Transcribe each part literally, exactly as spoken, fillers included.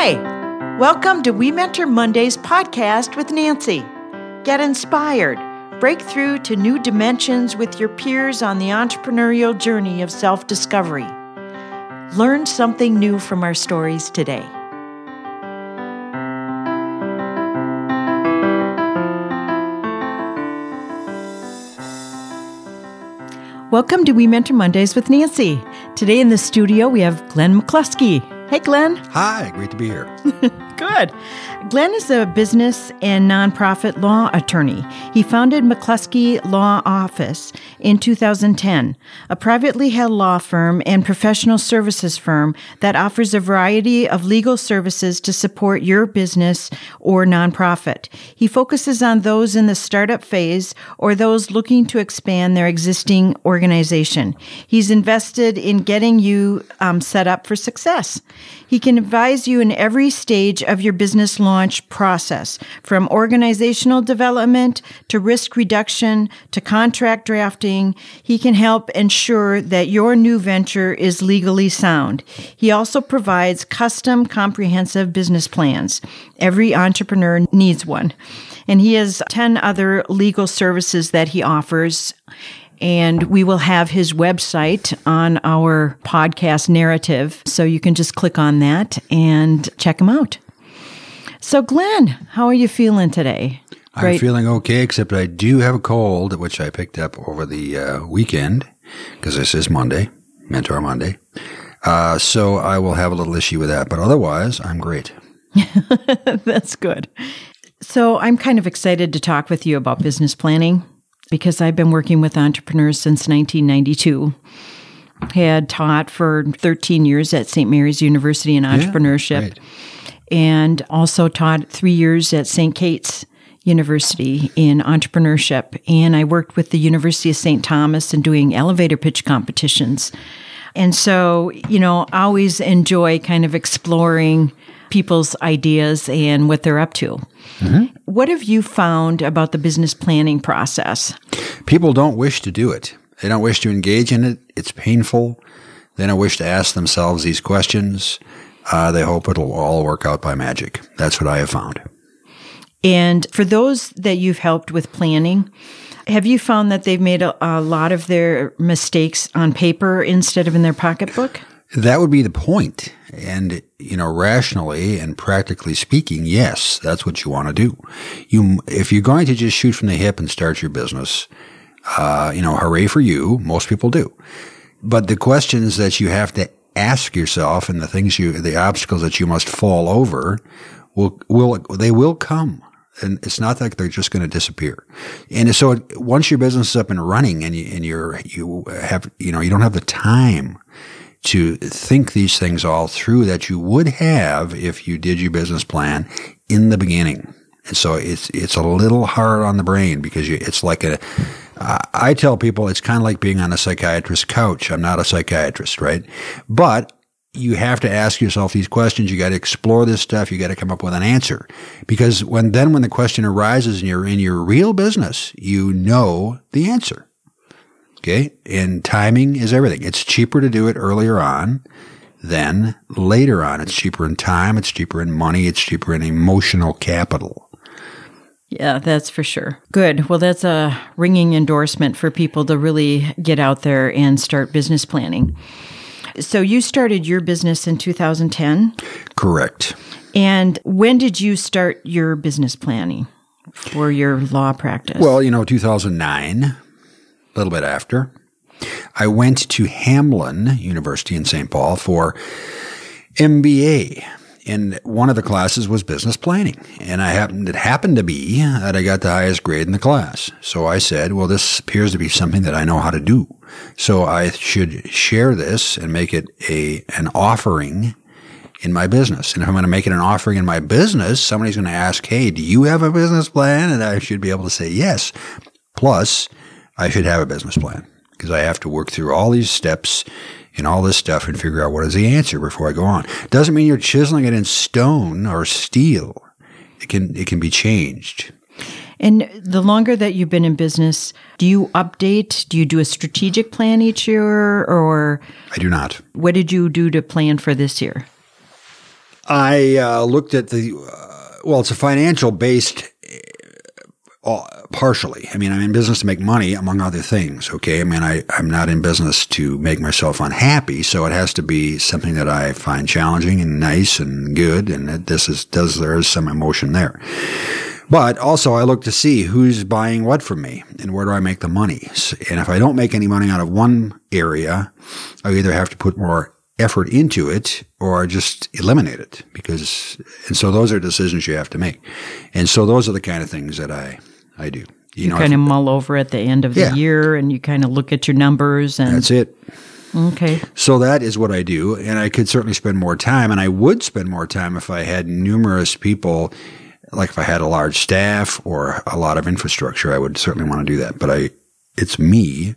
Hi, welcome to We Mentor Mondays podcast with Nancy. Get inspired, break through to new dimensions with your peers on the entrepreneurial journey of self-discovery. Learn something new from our stories today. Welcome to We Mentor Mondays with Nancy. Today in the studio, we have Glenn McCluskey. Hey, Glenn. Hi, great to be here. Good. Glenn is a business and nonprofit law attorney. He founded McCluskey Law Office in two thousand ten, a privately held law firm and professional services firm that offers a variety of legal services to support your business or nonprofit. He focuses on those in the startup phase or those looking to expand their existing organization. He's invested in getting you um, set up for success. He can advise you in every stage of your business launch process, from organizational development to risk reduction to contract drafting. He can help ensure that your new venture is legally sound. He also provides custom, comprehensive business plans. Every entrepreneur needs one. And he has ten other legal services that he offers. And we will have his website on our podcast narrative, so you can just click on that and check him out. So, Glenn, how are you feeling today? I'm Great. feeling okay, except I do have a cold, which I picked up over the uh, weekend, because this is Monday, Mentor Monday. Uh, so I will have a little issue with that, but otherwise, I'm great. That's good. So I'm kind of excited to talk with you about business planning, because I've been working with entrepreneurs since nineteen ninety-two. Had taught for thirteen years at Saint Mary's University in entrepreneurship, yeah, and also taught three years at Saint Kate's University in entrepreneurship. And I worked with the University of Saint Thomas in doing elevator pitch competitions. And so, you know, I always enjoy kind of exploring people's ideas and what they're up to. Mm-hmm. What have you found about the business planning process? People don't wish to do it. They don't wish to engage in it. It's painful. They don't wish to ask themselves these questions. Uh, they hope it'll all work out by magic. That's what I have found. And for those that you've helped with planning, have you found that they've made a, a lot of their mistakes on paper instead of in their pocketbook? That would be the point. And, you know, rationally and practically speaking, yes, that's what you want to do. You, if you're going to just shoot from the hip and start your business, uh, you know, hooray for you. Most people do. But the questions that you have to ask yourself and the things you, the obstacles that you must fall over will, will, they will come. And it's not like they're just going to disappear. And so it, once your business is up and running and you, and you're, you have, you know, you don't have the time to think these things all through that you would have if you did your business plan in the beginning. And so it's it's a little hard on the brain because you, it's like a, I tell people it's kind of like being on a psychiatrist's couch. I'm not a psychiatrist, right? But you have to ask yourself these questions. You got to explore this stuff. You got to come up with an answer. Because when then when the question arises and you're in your real business, you know the answer. Okay, and timing is everything. It's cheaper to do it earlier on than later on. It's cheaper in time, it's cheaper in money, it's cheaper in emotional capital. Yeah, that's for sure. Good. Well, that's a ringing endorsement for people to really get out there and start business planning. So you started your business in two thousand ten? Correct. And when did you start your business planning for your law practice? Well, you know, two thousand nine. A little bit after, I went to Hamline University in Saint Paul for M B A. And one of the classes was business planning. And I happened, it happened to be that I got the highest grade in the class. So I said, well, this appears to be something that I know how to do. So I should share this and make it a an offering in my business. And if I'm going to make it an offering in my business, somebody's going to ask, hey, do you have a business plan? And I should be able to say yes. Plus, I should have a business plan because I have to work through all these steps and all this stuff and figure out what is the answer before I go on. Doesn't mean you're chiseling it in stone or steel. It can it can be changed. And the longer that you've been in business, do you update? Do you do a strategic plan each year, or? I do not. What did you do to plan for this year? I uh, looked at the, uh, well, it's a financial based uh, partially. I mean, I'm in business to make money, among other things. Okay. I mean, I, I'm not in business to make myself unhappy. So it has to be something that I find challenging and nice and good. And that this is, does, there is some emotion there. But also I look to see who's buying what from me and where do I make the money. And if I don't make any money out of one area, I either have to put more effort into it or just eliminate it because, and so those are decisions you have to make. And so those are the kind of things that I, I do. You, you know, kind of mull over at the end of the yeah. year and you kind of look at your numbers and that's it. Okay. So that is what I do. And I could certainly spend more time, and I would spend more time if I had numerous people, like if I had a large staff or a lot of infrastructure, I would certainly want to do that. But I, it's me.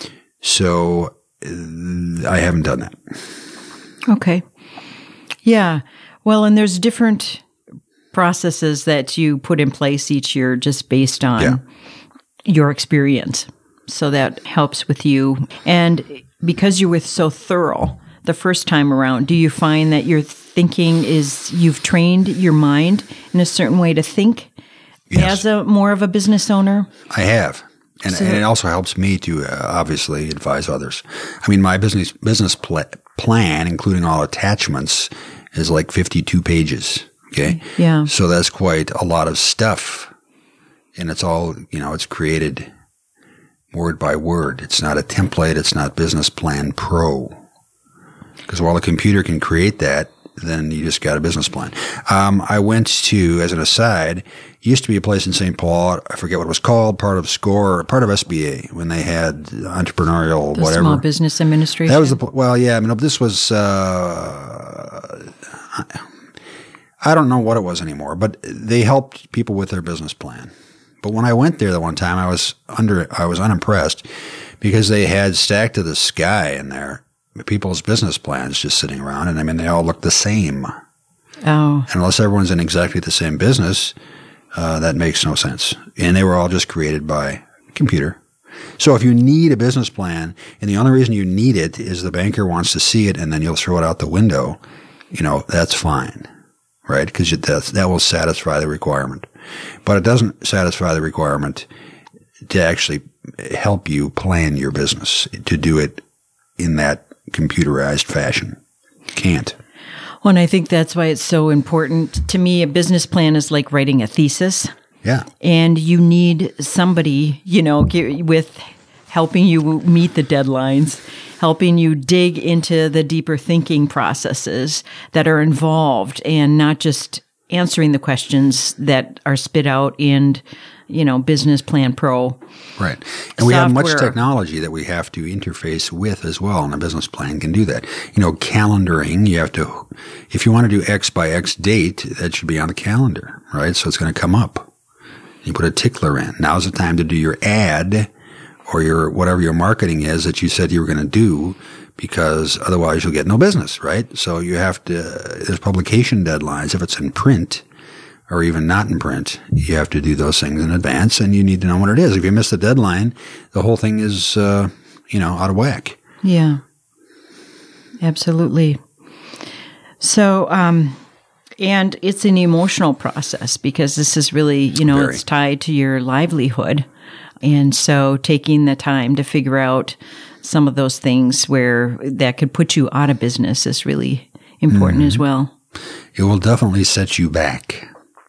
So uh, I haven't done that. Okay. Yeah. Well, and there's different processes that you put in place each year just based on yeah. your experience. So that helps with you. And because you were so thorough the first time around, do you find that your thinking is, you've trained your mind in a certain way to think yes. as a more of a business owner? I have. And, so, and it also helps me to uh, obviously advise others. I mean, my business business pl- plan, including all attachments, is like fifty-two pages. Okay. Yeah. So that's quite a lot of stuff. And it's all, you know, it's created word by word. It's not a template. It's not Business Plan Pro. Because while the computer can create that, then you just got a business plan. Um, I went to, as an aside, used to be a place in Saint Paul, I forget what it was called, part of SCORE, part of S B A, when they had entrepreneurial the whatever. Small Business Administration? That was the, well, yeah, I mean, this was, uh, I don't know what it was anymore, but they helped people with their business plan. But when I went there the one time, I was under, I was unimpressed because they had stacked to the sky in there people's business plans just sitting around. And I mean, they all look the same. Oh. And unless everyone's in exactly the same business, uh, that makes no sense. And they were all just created by computer. So if you need a business plan, and the only reason you need it is the banker wants to see it and then you'll throw it out the window, you know, that's fine, right? Because that, that will satisfy the requirement. But it doesn't satisfy the requirement to actually help you plan your business, to do it in that computerized fashion. Can't. Well, and I think that's why it's so important. To me, a business plan is like writing a thesis. Yeah. And you need somebody, you know, with helping you meet the deadlines, helping you dig into the deeper thinking processes that are involved and not just answering the questions that are spit out in, you know, Business Plan Pro. Right. And we have much technology that we have to interface with as well, and a business plan can do that. You know, calendaring, you have to, if you want to do X by X date, that should be on the calendar, right? So it's going to come up. You put a tickler in. Now's the time to do your ad or your, whatever your marketing is that you said you were going to do, because otherwise you'll get no business, right? So you have to, there's publication deadlines. If it's in print, or even not in print, you have to do those things in advance, and you need to know what it is. If you miss the deadline, the whole thing is, uh, you know, out of whack. Yeah, absolutely. So, um, and it's an emotional process because this is really, you know, Very. It's tied to your livelihood. And so taking the time to figure out some of those things where that could put you out of business is really important mm-hmm. as well. It will definitely set you back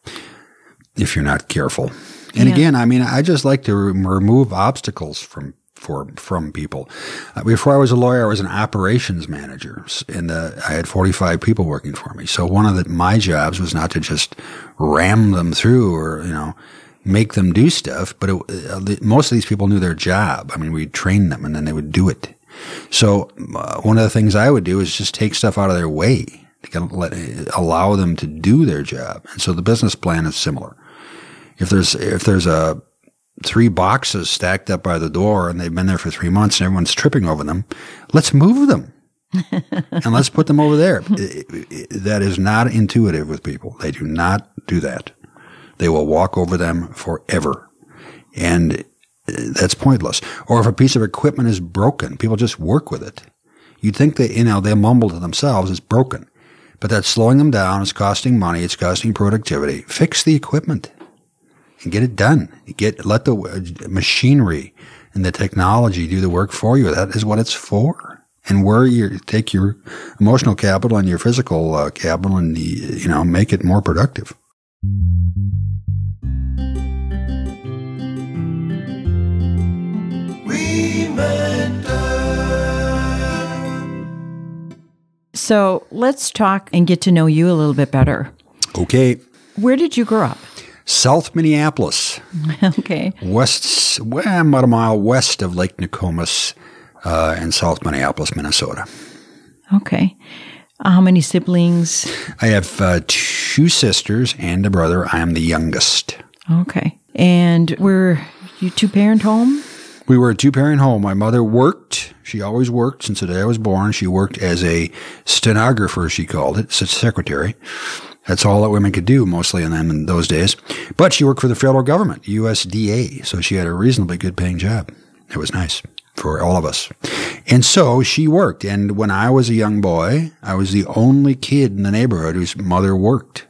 if you're not careful. And yeah. again, I mean, I just like to re- remove obstacles from for from people. Uh, before I was a lawyer, I was an operations manager, and uh, I had forty-five people working for me. So one of the, my jobs was not to just ram them through or, you know, make them do stuff, but it, uh, most of these people knew their job. I mean, we'd train them, and then they would do it. So uh, one of the things I would do is just take stuff out of their way to let, allow them to do their job. And so the business plan is similar. If there's if there's a three boxes stacked up by the door and they've been there for three months and everyone's tripping over them, let's move them and let's put them over there. It, it, that is not intuitive with people. They do not do that. They will walk over them forever, and that's pointless. Or if a piece of equipment is broken, people just work with it. You'd think that, you know, they mumble to themselves, it's broken. But that's slowing them down. It's costing money. It's costing productivity. Fix the equipment and get it done. Get let the machinery and the technology do the work for you. That is what it's for. And where you take your emotional capital and your physical uh, capital and, you know, make it more productive. So let's talk and get to know you a little bit better. Okay. Where did you grow up? South Minneapolis. Okay. West, well, about a mile west of Lake Nokomis uh, in South Minneapolis, Minnesota. Okay. Uh, how many siblings? I have uh, two sisters and a brother. I am the youngest. Okay. And were you two-parent home? We were a two-parent home. My mother worked. She always worked since the day I was born. She worked as a stenographer, she called it, secretary. That's all that women could do, mostly in them in those days. But she worked for the federal government, U S D A, so she had a reasonably good paying job. It was nice for all of us. And so she worked. And when I was a young boy, I was the only kid in the neighborhood whose mother worked.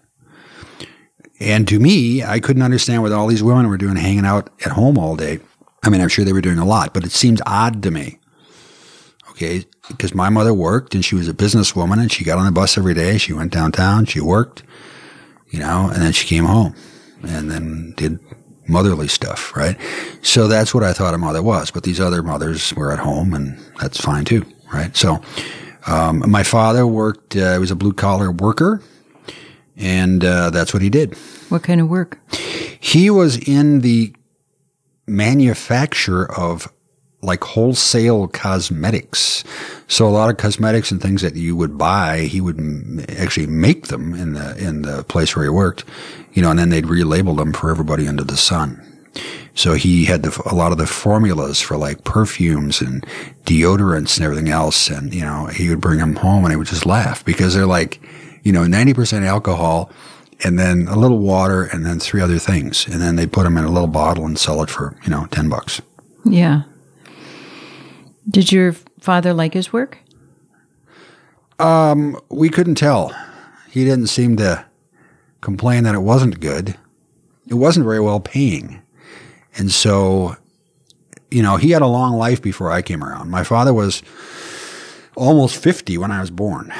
And to me, I couldn't understand what all these women were doing hanging out at home all day. I mean, I'm sure they were doing a lot, but it seemed odd to me. Okay, because my mother worked and she was a businesswoman and she got on the bus every day. She went downtown, she worked, you know, and then she came home and then did motherly stuff, right? So that's what I thought a mother was. But these other mothers were at home and that's fine too, right? So um, my father worked, uh, he was a blue collar worker and uh, that's what he did. What kind of work? He was in the manufacture of like wholesale cosmetics. So a lot of cosmetics and things that you would buy, he would m- actually make them in the in the place where he worked, you know, and then they'd relabel them for everybody under the sun. So he had the, a lot of the formulas for like perfumes and deodorants and everything else, and you know, he would bring them home and he would just laugh because they're like, you know, ninety percent alcohol and then a little water and then three other things, and then they put them in a little bottle and sell it for, you know, ten bucks. Yeah. Did your father like his work? Um, we couldn't tell. He didn't seem to complain that it wasn't good. It wasn't very well paying. And so, you know, he had a long life before I came around. My father was almost fifty when I was born.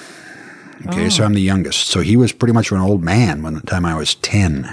Okay, oh. So I'm the youngest. So he was pretty much an old man by the time I was ten.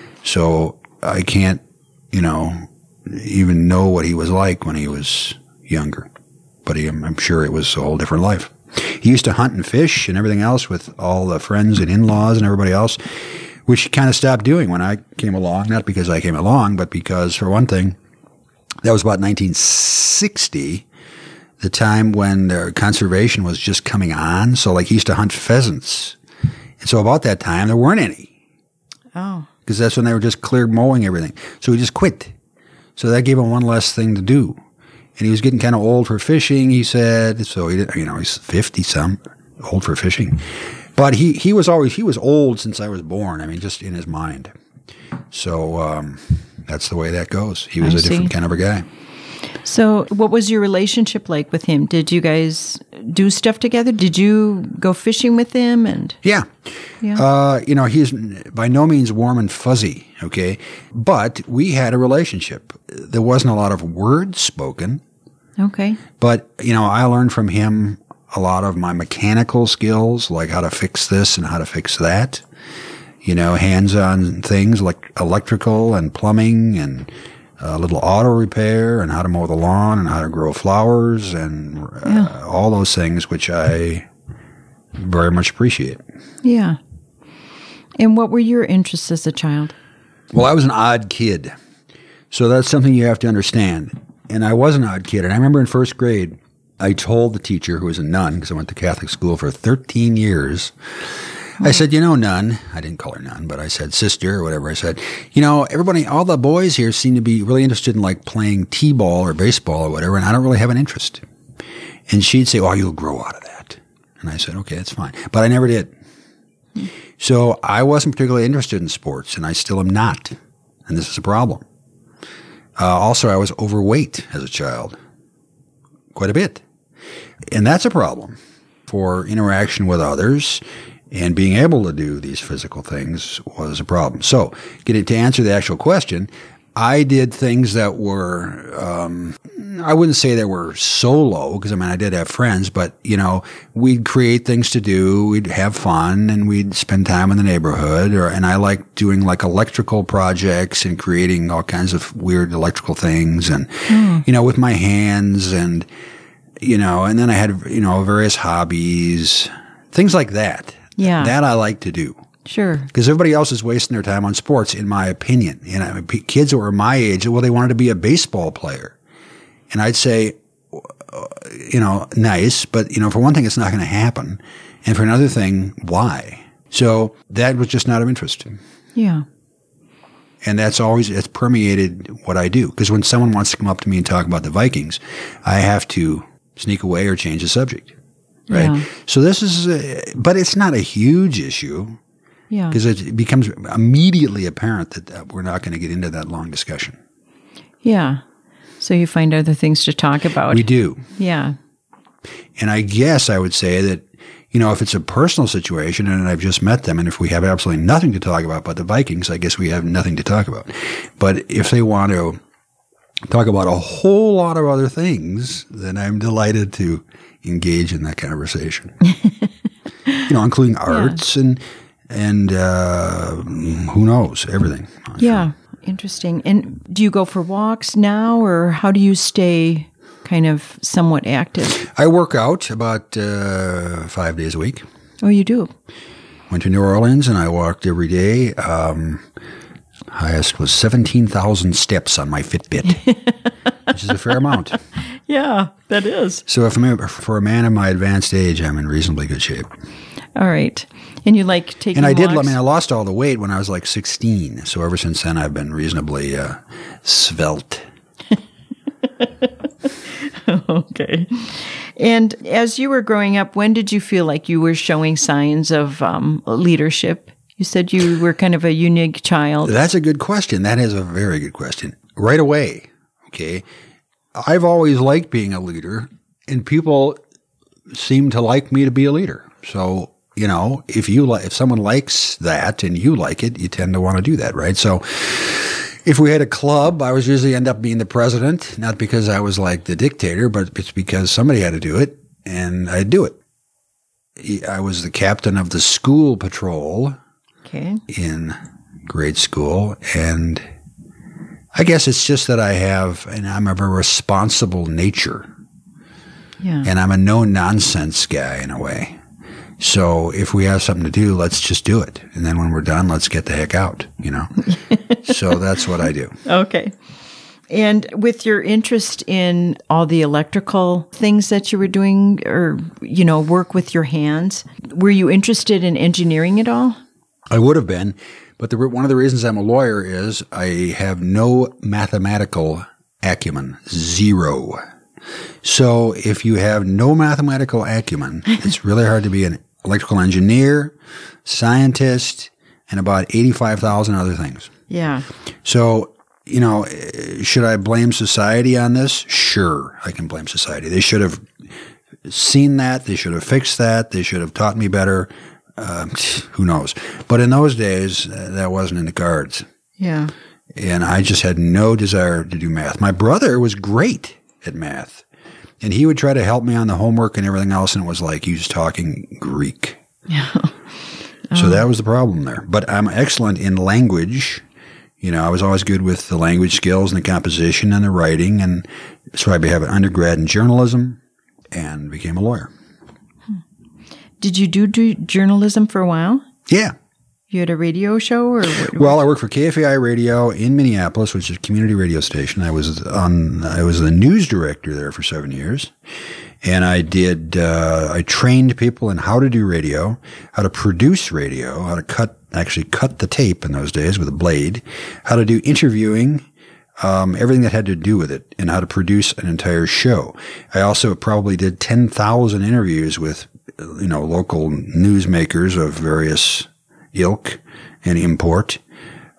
So I can't, you know, even know what he was like when he was younger. But he, I'm sure it was a whole different life. He used to hunt and fish and everything else with all the friends and in-laws and everybody else, which he kind of stopped doing when I came along. Not because I came along, but because, for one thing, that was about nineteen sixty, the time when the conservation was just coming on. So, like, he used to hunt pheasants. And so about that time, there weren't any. Oh. Because that's when they were just cleared mowing everything. So he just quit. So that gave him one less thing to do. And he was getting kind of old for fishing, he said. So, he, you know, he's fifty-some, old for fishing. But he, he was always, he was old since I was born. I mean, just in his mind. So um, that's the way that goes. He was I a different see. kind of a guy. So what was your relationship like with him? Did you guys do stuff together? Did you go fishing with him? And Yeah. yeah. Uh, you know, he's by no means warm and fuzzy, okay? But we had a relationship. There wasn't a lot of words spoken. Okay. But, you know, I learned from him a lot of my mechanical skills, like how to fix this and how to fix that. You know, hands-on things like electrical and plumbing and a little auto repair and how to mow the lawn and how to grow flowers and uh, yeah. all those things, which I very much appreciate. Yeah. And what were your interests as a child? Well, I was an odd kid. So that's something you have to understand. And I was an odd kid. And I remember in first grade, I told the teacher, who was a nun, because I went to Catholic school for thirteen years, I said, you know, nun, I didn't call her nun, but I said sister or whatever. I said, you know, everybody, all the boys here seem to be really interested in like playing t-ball or baseball or whatever, and I don't really have an interest. And she'd say, oh, you'll grow out of that. And I said, okay, that's fine. But I never did. So I wasn't particularly interested in sports, and I still am not. And this is a problem. Uh, also, I was overweight as a child. Quite a bit. And that's a problem. for interaction with others. And being able to do these physical things was a problem. So, getting to answer the actual question, I did things that were, um, I wouldn't say they were solo, because I mean, I did have friends, but, you know, we'd create things to do, we'd have fun, and we'd spend time in the neighborhood, or, and I liked doing like electrical projects and creating all kinds of weird electrical things, and, mm. you know, with my hands, and, you know, and then I had, you know, various hobbies, things like that. Yeah. That I like to do. Sure. Because everybody else is wasting their time on sports, in my opinion. You know, kids that were my age, well, they wanted to be a baseball player. And I'd say, you know, nice, but, you know, for one thing, it's not going to happen. And for another thing, why? So that was just not of interest. Yeah. And that's always, it's permeated what I do. Because when someone wants to come up to me and talk about the Vikings, I have to sneak away or change the subject. Right. Yeah. So this is, a, but it's not a huge issue. Yeah. Because it becomes immediately apparent that uh, we're not going to get into that long discussion. Yeah. So you find other things to talk about. We do. Yeah. And I guess I would say that, you know, if it's a personal situation and I've just met them, and if we have absolutely nothing to talk about but the Vikings, I guess we have nothing to talk about. But if they want to talk about a whole lot of other things, then I'm delighted to engage in that conversation. You know, including arts yeah. and and uh, who knows, everything. Yeah, interesting. And do you go for walks now, or how do you stay kind of somewhat active? I work out about uh, five days a week. Oh, you do? Went to New Orleans and I walked every day. Um, highest was seventeen thousand steps on my Fitbit, which is a fair amount. Yeah, that is. So if I'm, for a man in my advanced age, I'm in reasonably good shape. All right. And you like taking And I walks? did, I mean, I lost all the weight when I was like sixteen. So ever since then, I've been reasonably uh, svelte. Okay. And as you were growing up, when did you feel like you were showing signs of um, leadership? You said you were kind of a unique child. That's a good question. That is a very good question. Right away, okay? I've always liked being a leader, and people seem to like me to be a leader. So, you know, if you li- if someone likes that and you like it, you tend to want to do that, right? So if we had a club, I was usually end up being the president, not because I was like the dictator, but it's because somebody had to do it, and I'd do it. I was the captain of the school patrol okay. in grade school, and I guess it's just that I have, and I'm of a responsible nature. Yeah. And I'm a no-nonsense guy in a way. So if we have something to do, let's just do it. And then when we're done, let's get the heck out, you know? So that's what I do. Okay. And with your interest in all the electrical things that you were doing, or, you know, work with your hands, were you interested in engineering at all? I would have been. But the, one of the reasons I'm a lawyer is I have no mathematical acumen. Zero. So if you have no mathematical acumen, it's really hard to be an electrical engineer, scientist, and about eighty-five thousand other things. Yeah. So, you know, should I blame society on this? Sure, I can blame society. They should have seen that. They should have fixed that. They should have taught me better. Uh, who knows? But in those days, uh, that wasn't in the cards. Yeah. And I just had no desire to do math. My brother was great at math. And he would try to help me on the homework and everything else, and it was like he was talking Greek. Yeah. Oh. So that was the problem there. But I'm excellent in language. You know, I was always good with the language skills and the composition and the writing. And so I have an undergrad in journalism and became a lawyer. Did you do, do journalism for a while? Yeah. You had a radio show, or what? Well, I worked for K F A I Radio in Minneapolis, which is a community radio station. I was on. I was the news director there for seven years, and I did. Uh, I trained people in how to do radio, how to produce radio, how to cut actually cut the tape in those days with a blade, how to do interviewing. Um, everything that had to do with it, and how to produce an entire show. I also probably did ten thousand interviews with, you know, local newsmakers of various ilk and import.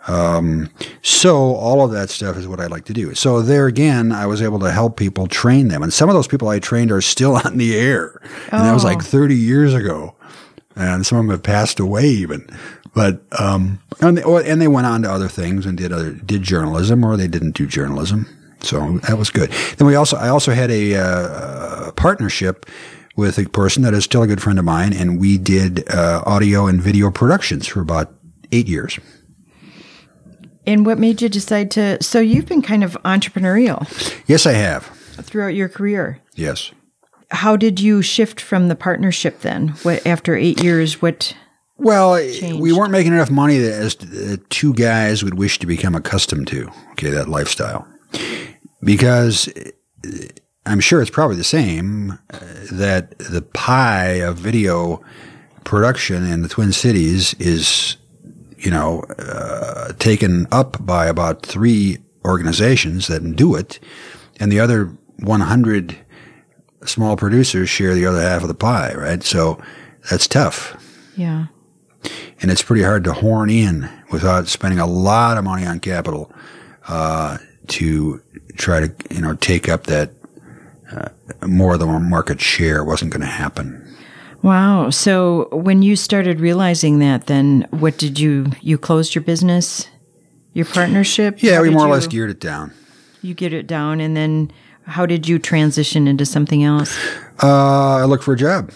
Um, so all of that stuff is what I like to do. So there again, I was able to help people, train them. And some of those people I trained are still on the air. And that was like thirty years ago. And some of them have passed away even. But, um, and they, and they went on to other things and did other, did journalism, or they didn't do journalism. So that was good. Then we also, I also had a, uh, partnership with a person that is still a good friend of mine. And we did, uh, audio and video productions for about eight years. And what made you decide to, so you've been kind of entrepreneurial. Yes, I have. Throughout your career. Yes. How did you shift from the partnership then? What, after eight years, what Well, changed? We weren't making enough money that as uh, two guys would wish to become accustomed to, okay, that lifestyle. Because I'm sure it's probably the same, uh, that the pie of video production in the Twin Cities is, you know, uh, taken up by about three organizations that do it, and the other one hundred small producers share the other half of the pie, right? So that's tough. Yeah. And it's pretty hard to horn in without spending a lot of money on capital uh, to try to, you know, take up that uh, more of the market share. Wasn't going to happen. Wow. So when you started realizing that, then what did you, you closed your business, your partnership? Yeah, How we did more or you- less geared it down. You get it down, and then how did you transition into something else? Uh, I looked for a job.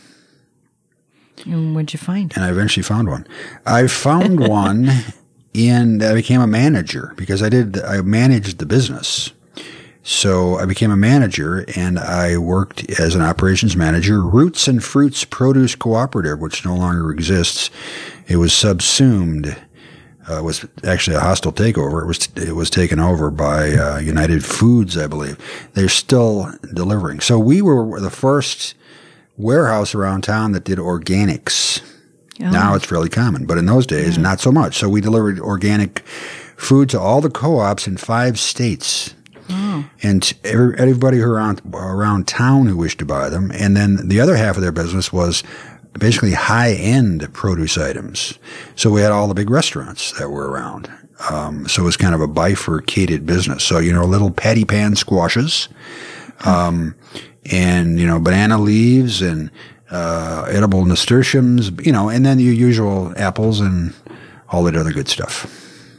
And what'd you find? And I eventually found one. I found one, and I became a manager because I did. I managed the business, so I became a manager, and I worked as an operations manager. Roots and Fruits Produce Cooperative, which no longer exists, it was subsumed. Uh, was actually a hostile takeover. It was it was taken over by uh, United Foods, I believe. They're still delivering. So we were the first warehouse around town that did organics. Oh. Now it's fairly common, but in those days, yeah. not so much. So we delivered organic food to all the co-ops in five states. Oh. And every, everybody around, around town who wished to buy them. And then the other half of their business was basically high-end produce items. So we had all the big restaurants that were around. Um, so it was kind of a bifurcated business. So, you know, little patty pan squashes, um, and, you know, banana leaves and uh, edible nasturtiums, you know, and then your usual apples and all that other good stuff.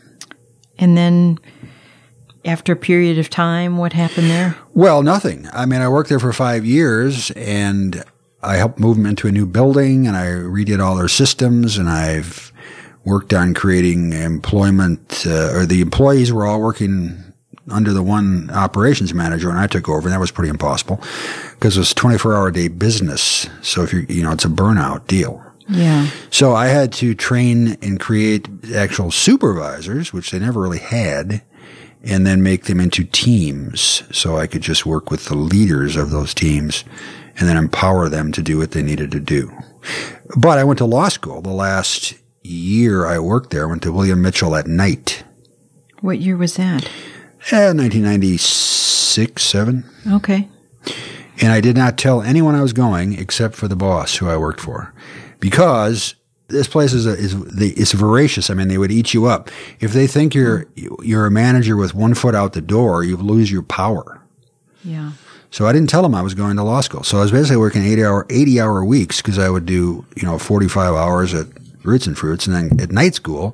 And then after a period of time, what happened there? Well, nothing. I mean, I worked there for five years, and I helped move them into a new building, and I redid all their systems, and I've worked on creating employment, uh, or the employees were all working under the one operations manager when I took over, and that was pretty impossible because it was a twenty-four hour a day business. So if you you know, it's a burnout deal. Yeah. So I had to train and create actual supervisors, which they never really had, and then make them into teams so I could just work with the leaders of those teams and then empower them to do what they needed to do. But I went to law school. The last year I worked there, I went to William Mitchell at night. What year was that? Eh, nineteen ninety-six, seven. Okay. And I did not tell anyone I was going except for the boss who I worked for, because this place is a, is the, it's voracious. I mean, they would eat you up. If they think you're you're a manager with one foot out the door, you lose your power. Yeah. So I didn't tell them I was going to law school. So I was basically working eighty hour eighty hour weeks because I would do, you know, forty-five hours at Roots and Fruits, and then at night school,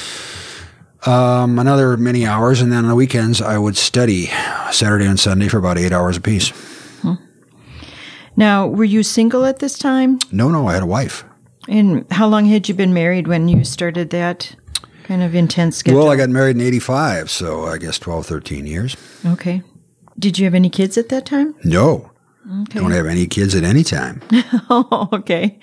um, another many hours, and then on the weekends I would study Saturday and Sunday for about eight hours apiece. Hmm. Now, were you single at this time? No, no, I had a wife. And how long had you been married when you started that kind of intense schedule? Well, I got married in eighty-five, so I guess twelve, thirteen years. Okay. Did you have any kids at that time? No. Okay. Don't have any kids at any time. Oh, okay.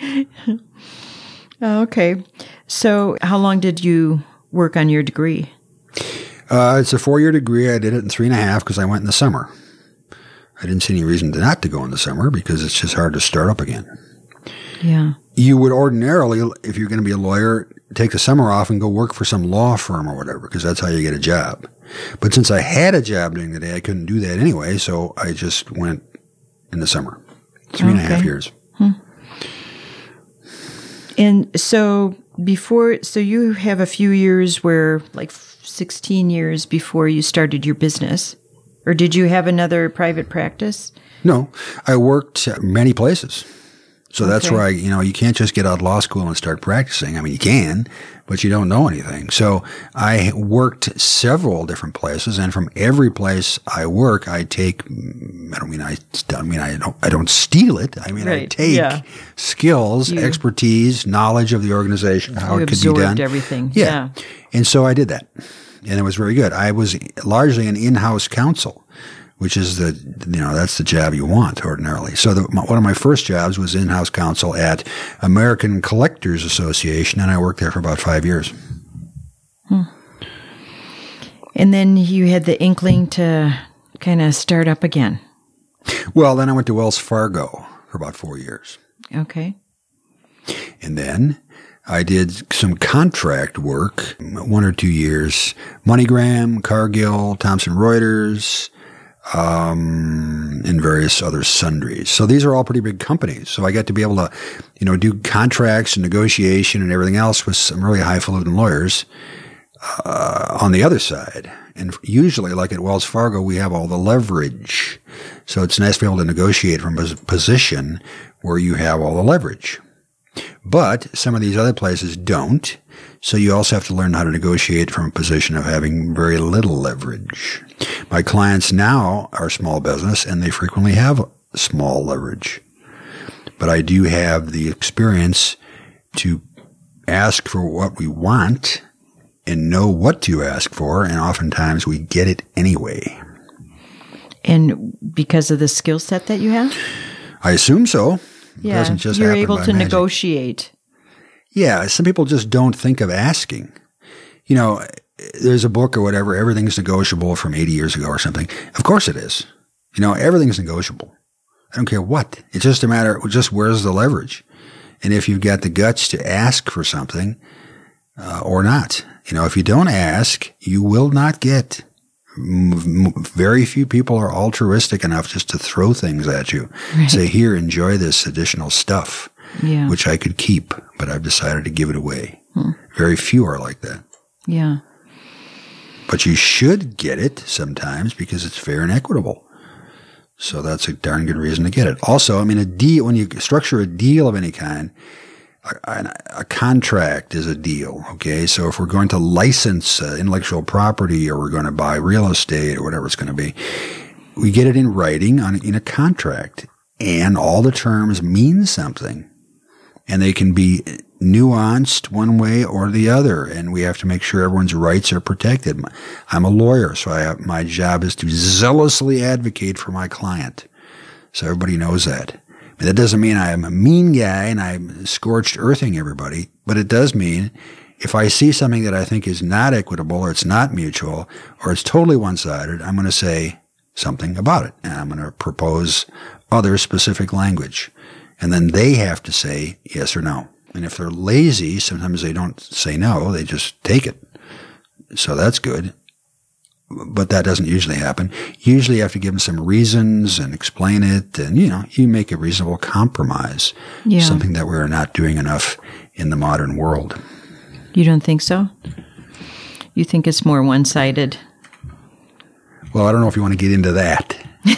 Okay. So how long did you work on your degree? Uh, it's a four-year degree. I did it in three and a half because I went in the summer. I didn't see any reason to not to go in the summer because it's just hard to start up again. Yeah. You would ordinarily, if you're going to be a lawyer, take the summer off and go work for some law firm or whatever, because that's how you get a job. But since I had a job during the day, I couldn't do that anyway, so I just went in the summer. Three okay. and a half years. Hmm. And so before, so you have a few years where, like sixteen years before you started your business, or did you have another private practice? No, I worked at many places. So that's Okay. where I, you know, you can't just get out of law school and start practicing. I mean, you can, but you don't know anything. So I worked several different places, and from every place I work, I take, I don't mean I, I mean, I don't, I don't steal it. I mean, I Right. take Yeah. skills, You- expertise, knowledge of the organization, how You it could be absorbed done. everything. Yeah. Yeah. And so I did that. And it was very good. I was largely an in-house counsel, which is the, you know, that's the job you want ordinarily. So the, my, one of my first jobs was in-house counsel at American Collectors Association, and I worked there for about five years. And then you had the inkling to kind of start up again. Well, then I went to Wells Fargo for about four years. Okay. And then I did some contract work, one or two years, MoneyGram, Cargill, Thomson Reuters, um, and various other sundries. So these are all pretty big companies. So I got to be able to, you know, do contracts and negotiation and everything else with some really highfalutin lawyers uh, on the other side. And usually, like at Wells Fargo, we have all the leverage. So it's nice to be able to negotiate from a position where you have all the leverage. But some of these other places don't. So you also have to learn how to negotiate from a position of having very little leverage. My clients now are small business, and they frequently have small leverage. But I do have the experience to ask for what we want and know what to ask for, and oftentimes we get it anyway. And because of the skill set that you have? I assume so. It Yeah. doesn't just You're happen able by to magic. negotiate. Yeah, some people just don't think of asking. You know, there's a book or whatever, everything's negotiable from eighty years ago or something. Of course it is. You know, everything's negotiable. I don't care what. It's just a matter of just where's the leverage. And if you've got the guts to ask for something uh, or not. You know, if you don't ask, you will not get. M- m- very few people are altruistic enough just to throw things at you. Right. Say, here, enjoy this additional stuff. Yeah. Which I could keep, but I've decided to give it away. Hmm. Very few are like that. Yeah. But you should get it sometimes because it's fair and equitable. So that's a darn good reason to get it. Also, I mean, a deal, when you structure a deal of any kind, a, a contract is a deal, okay? So if we're going to license uh, intellectual property or we're going to buy real estate or whatever it's going to be, we get it in writing on in a contract, and all the terms mean something. And they can be nuanced one way or the other, and we have to make sure everyone's rights are protected. I'm a lawyer, so I have, my job is to zealously advocate for my client. So everybody knows that. But that doesn't mean I'm a mean guy and I'm scorched earthing everybody, but it does mean if I see something that I think is not equitable or it's not mutual or it's totally one-sided, I'm going to say something about it, and I'm going to propose other specific language. And then they have to say yes or no. And if they're lazy, sometimes they don't say no, they just take it. So that's good. But that doesn't usually happen. Usually you have to give them some reasons and explain it, and, you know, you make a reasonable compromise. Yeah. Something that we're not doing enough in the modern world. You don't think so? You think it's more one-sided? Well, I don't know if you want to get into that.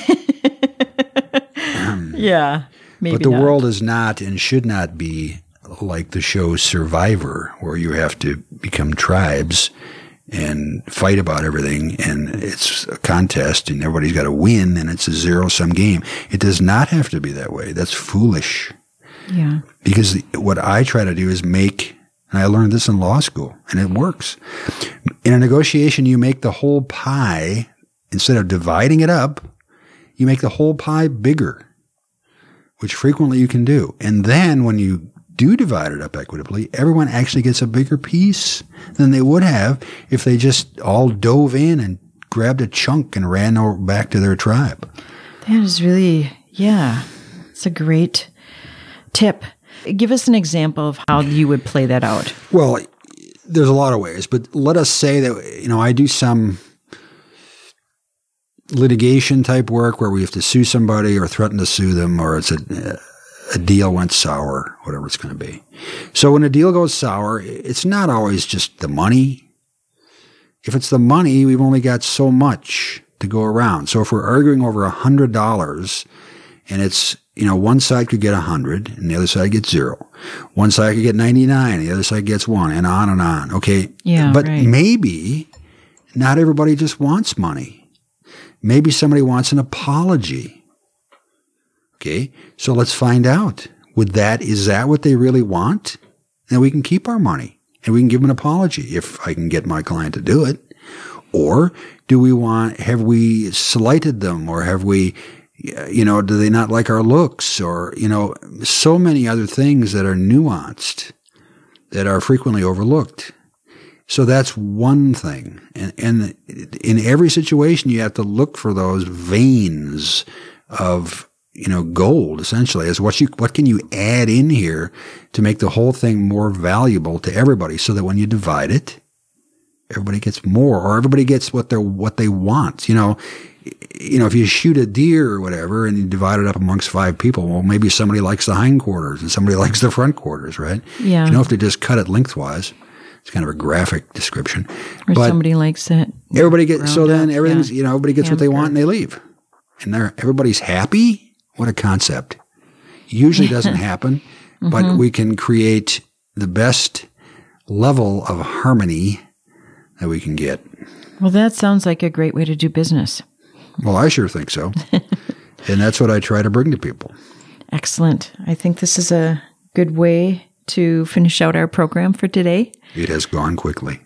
Yeah. Maybe But the not. world is not and should not be like the show Survivor, where you have to become tribes and fight about everything, and it's a contest, and everybody's got to win, and it's a zero-sum game. It does not have to be that way. That's foolish. Yeah. Because what I try to do is make, and I learned this in law school, and it works. In a negotiation, you make the whole pie, instead of dividing it up, you make the whole pie bigger, which frequently you can do. And then when you do divide it up equitably, everyone actually gets a bigger piece than they would have if they just all dove in and grabbed a chunk and ran over back to their tribe. That is really, yeah, it's a great tip. Give us an example of how you would play that out. Well, there's a lot of ways, but let us say that, you know, I do some litigation type work where we have to sue somebody or threaten to sue them, or it's a, a deal went sour, whatever it's going to be. So when a deal goes sour, it's not always just the money. If it's the money, we've only got so much to go around. So if we're arguing over a hundred dollars and it's, you know, one side could get a hundred and the other side gets zero. One side could get ninety-nine, and the other side gets one, and on and on. Okay. Yeah. But right. maybe not everybody just wants money. Maybe somebody wants an apology. Okay. So let's find out. Would that, is that what they really want? Then we can keep our money and we can give them an apology if I can get my client to do it. Or do we want, have we slighted them, or have we, you know, do they not like our looks, or, you know, so many other things that are nuanced that are frequently overlooked. So that's one thing. And, and in every situation, you have to look for those veins of, you know, gold, essentially, as what you, what can you add in here to make the whole thing more valuable to everybody, so that when you divide it, everybody gets more, or everybody gets what they're, what they want. You know, you know, if you shoot a deer or whatever and you divide it up amongst five people, well, maybe somebody likes the hindquarters and somebody likes the front quarters, right? Yeah. You know, if they just cut it lengthwise, it's kind of a graphic description. Or but somebody likes it. Everybody gets, so then up, everything's, yeah. you know, everybody gets Hamburger. what they want and they leave. And they're, everybody's happy. What a concept. Usually doesn't happen, mm-hmm. but we can create the best level of harmony that we can get. Well, that sounds like a great way to do business. Well, I sure think so. And that's what I try to bring to people. Excellent. I think this is a good way to finish out our program for today. It has gone quickly.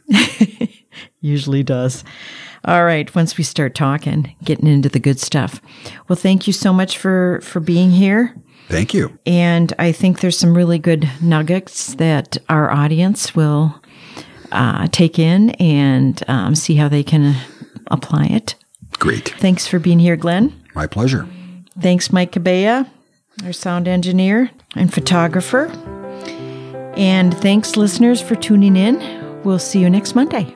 Usually does. All right. Once we start talking, getting into the good stuff. Well, thank you so much for, for being here. Thank you. And I think there's some really good nuggets that our audience will uh, take in and um, see how they can apply it. Great. Thanks for being here, Glenn. My pleasure. Thanks, Mike Cabella, our sound engineer and photographer. And thanks, listeners, for tuning in. We'll see you next Monday.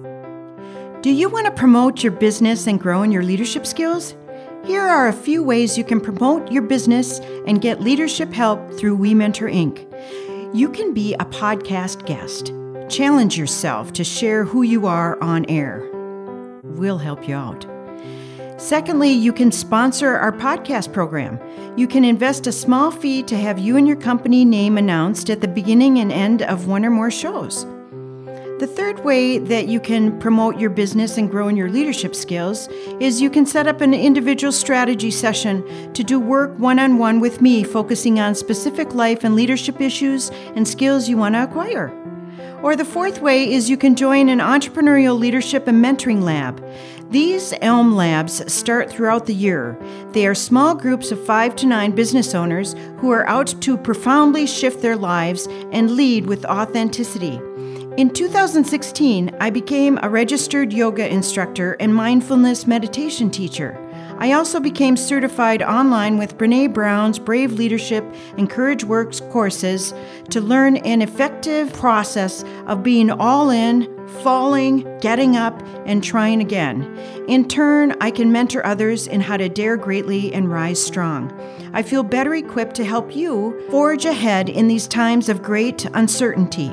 Do you want to promote your business and grow in your leadership skills? Here are a few ways you can promote your business and get leadership help through WeMentor Incorporated. You can be a podcast guest. Challenge yourself to share who you are on air. We'll help you out. Secondly, you can sponsor our podcast program. You can invest a small fee to have you and your company name announced at the beginning and end of one or more shows. The third way that you can promote your business and grow in your leadership skills is you can set up an individual strategy session to do work one-on-one with me, focusing on specific life and leadership issues and skills you want to acquire. Or the fourth way is you can join an entrepreneurial leadership and mentoring lab. These ELM labs start throughout the year. They are small groups of five to nine business owners who are out to profoundly shift their lives and lead with authenticity. In two thousand sixteen, I became a registered yoga instructor and mindfulness meditation teacher. I also became certified online with Brené Brown's Brave Leadership and Courage Works courses to learn an effective process of being all in, falling, getting up, and trying again. In turn, I can mentor others in how to dare greatly and rise strong. I feel better equipped to help you forge ahead in these times of great uncertainty.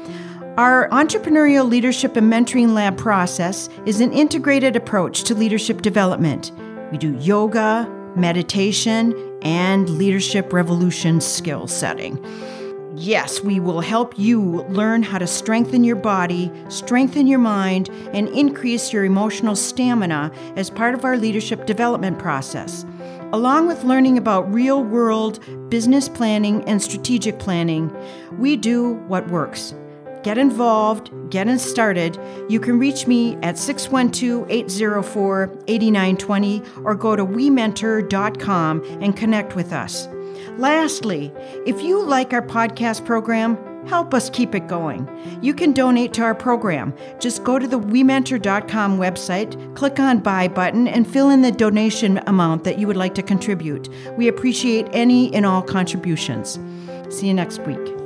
Our Entrepreneurial Leadership and Mentoring Lab process is an integrated approach to leadership development. We do yoga, meditation, and leadership revolution skill setting. Yes, we will help you learn how to strengthen your body, strengthen your mind, and increase your emotional stamina as part of our leadership development process. Along with learning about real-world business planning and strategic planning, we do what works. Get involved, get it started. You can reach me at six one two, eight zero four, eight nine two zero or go to we mentor dot com and connect with us. Lastly, if you like our podcast program, help us keep it going. You can donate to our program. Just go to the we mentor dot com website, click on Buy button, and fill in the donation amount that you would like to contribute. We appreciate any and all contributions. See you next week.